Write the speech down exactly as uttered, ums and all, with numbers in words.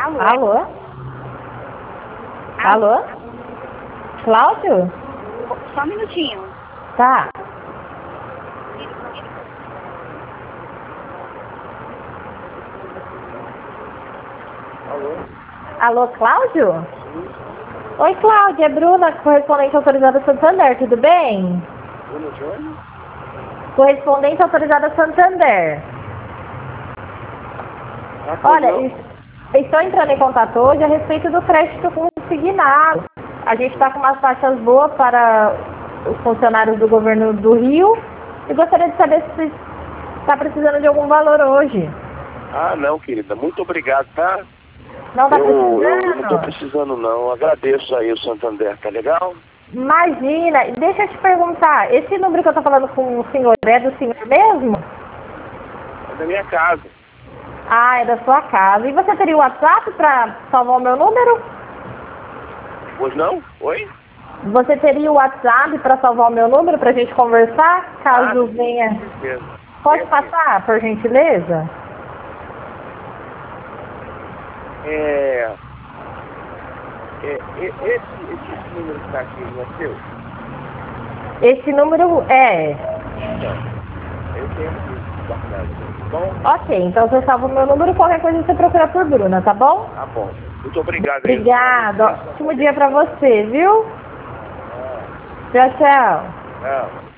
Alô? Alô? Alô? Cláudio? Só um minutinho. Tá. Alô? Alô, Cláudio? Oi, Cláudia, é Bruna, correspondente autorizada Santander, tudo bem? Bruno Jones? Correspondente autorizada Santander. Ah, Olha, não? es- estou entrando em contato hoje a respeito do crédito consignado. A gente está com umas taxas boas para os funcionários do governo do Rio e gostaria de saber se está precisando de algum valor hoje. Ah, não, querida. Muito obrigado, tá? Não está Eu, eu não tô precisando? precisando, não. Agradeço aí o Santander, tá legal? Imagina, deixa eu te perguntar, esse número que eu estou falando com o senhor é do senhor mesmo? É da minha casa. Ah, é da sua casa. E você teria o WhatsApp para salvar o meu número? Pois não? Oi? Você teria o WhatsApp para salvar o meu número para a gente conversar, caso Ah, sim, venha? com certeza. Pode Sim, sim. passar, por gentileza? É... é, é esse, esse número que tá aqui não é seu? Esse número é. Então, eu tenho aqui guardado. Tá bom? Ok, então você salva o meu número, qualquer coisa você procura por Bruna, tá bom? Tá bom. Muito obrigado aí. Obrigada. Ótimo dia para você, viu? Tchau, tchau. Tchau.